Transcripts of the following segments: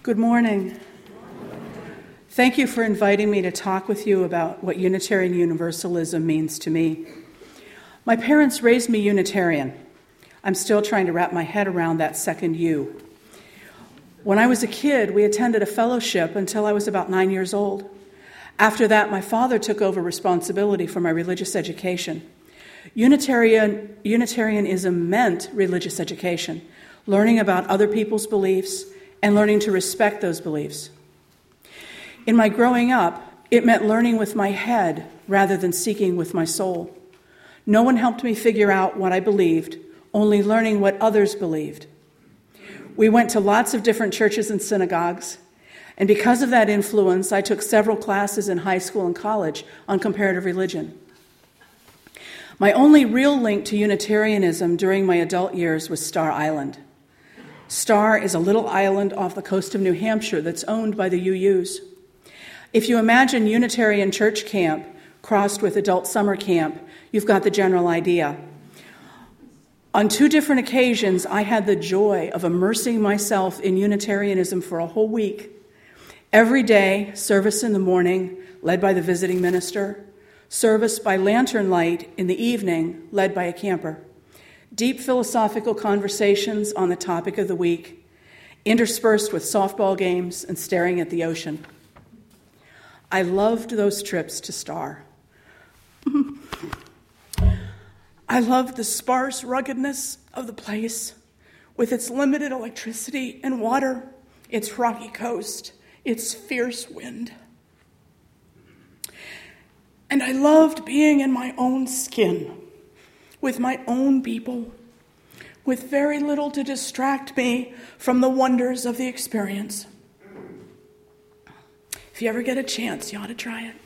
Good morning. Thank you for inviting me to talk with you about what Unitarian Universalism means to me. My parents raised me Unitarian. I'm still trying to wrap my head around that second U. When I was a kid, we attended a fellowship until I was about 9 years old. After that, my father took over responsibility for my religious education. Unitarianism meant religious education, learning about other people's beliefs and learning to respect those beliefs. In my growing up, it meant learning with my head rather than seeking with my soul. No one helped me figure out what I believed, only learning what others believed. We went to lots of different churches and synagogues, and because of that influence, I took several classes in high school and college on comparative religion. My only real link to Unitarianism during my adult years was Star Island. Star is a little island off the coast of New Hampshire that's owned by the UUs. If you imagine Unitarian church camp crossed with adult summer camp, you've got the general idea. On 2 different occasions, I had the joy of immersing myself in Unitarianism for a whole week. Every day, service in the morning, led by the visiting minister. Service by lantern light in the evening, led by a camper. Deep philosophical conversations on the topic of the week, interspersed with softball games and staring at the ocean. I loved those trips to Star. I loved the sparse ruggedness of the place, with its limited electricity and water, its rocky coast, its fierce wind. And I loved being in my own skin, with my own people, with very little to distract me from the wonders of the experience. If you ever get a chance, you ought to try it.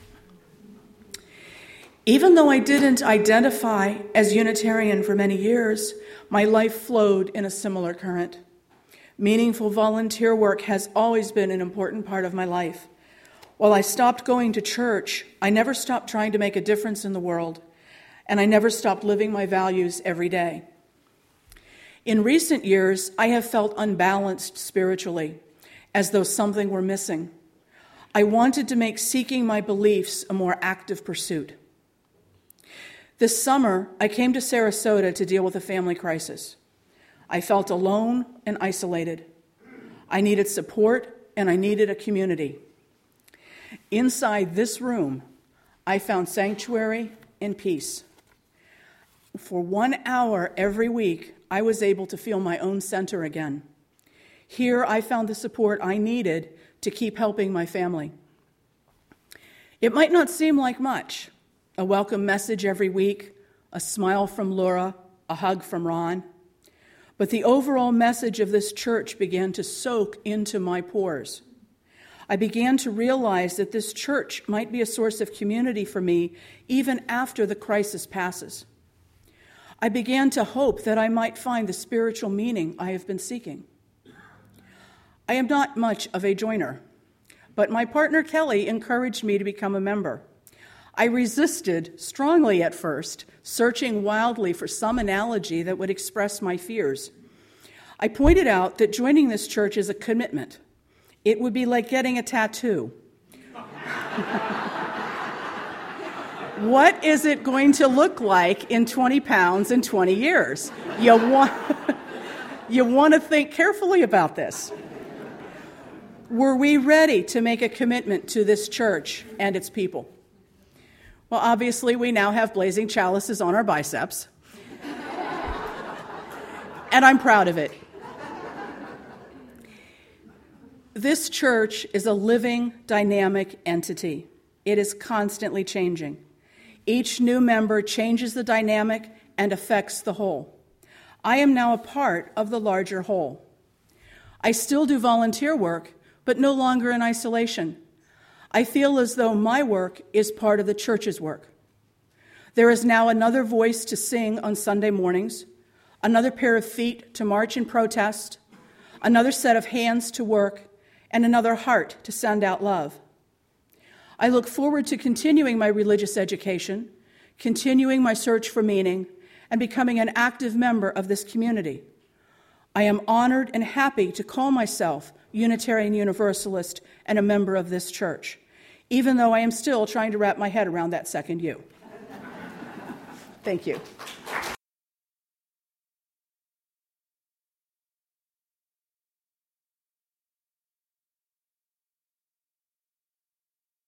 Even though I didn't identify as Unitarian for many years, my life flowed in a similar current. Meaningful volunteer work has always been an important part of my life. While I stopped going to church, I never stopped trying to make a difference in the world, and I never stopped living my values every day. In recent years, I have felt unbalanced spiritually, as though something were missing. I wanted to make seeking my beliefs a more active pursuit. This summer, I came to Sarasota to deal with a family crisis. I felt alone and isolated. I needed support, and I needed a community. Inside this room, I found sanctuary and peace. For 1 hour every week, I was able to feel my own center again. Here, I found the support I needed to keep helping my family. It might not seem like much, a welcome message every week, a smile from Laura, a hug from Ron, but the overall message of this church began to soak into my pores. I began to realize that this church might be a source of community for me even after the crisis passes. I began to hope that I might find the spiritual meaning I have been seeking. I am not much of a joiner, but my partner Kelly encouraged me to become a member. I resisted strongly at first, searching wildly for some analogy that would express my fears. I pointed out that joining this church is a commitment. It would be like getting a tattoo. What is it going to look like in 20 pounds in 20 years? You want to think carefully about this. Were we ready to make a commitment to this church and its people? Well, obviously, we now have blazing chalices on our biceps. And I'm proud of it. This church is a living, dynamic entity. It is constantly changing. Each new member changes the dynamic and affects the whole. I am now a part of the larger whole. I still do volunteer work, but no longer in isolation. I feel as though my work is part of the church's work. There is now another voice to sing on Sunday mornings, another pair of feet to march in protest, another set of hands to work, and another heart to send out love. I look forward to continuing my religious education, continuing my search for meaning, and becoming an active member of this community. I am honored and happy to call myself Unitarian Universalist and a member of this church, even though I am still trying to wrap my head around that second U. Thank you.